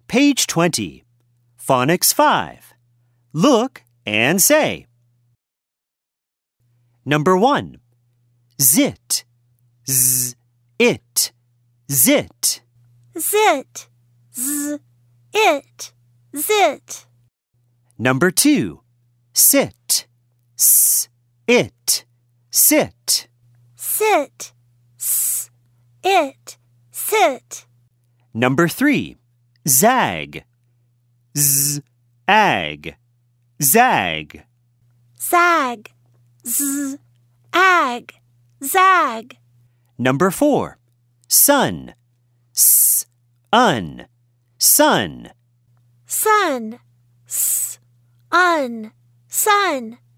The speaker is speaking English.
Page 20. Phonics 5. Look and say. Number 1. Zit. Z, it. Zit. Zit. Z, it. Zit. Number 2. Sit. S, it. Sit. Sit. S, it. Sit. Number 3. Zag. Z, ag. Zag. Zag. Z, ag. Zag. Number 4. Sun. S, un. Sun. Sun. S, un. Sun.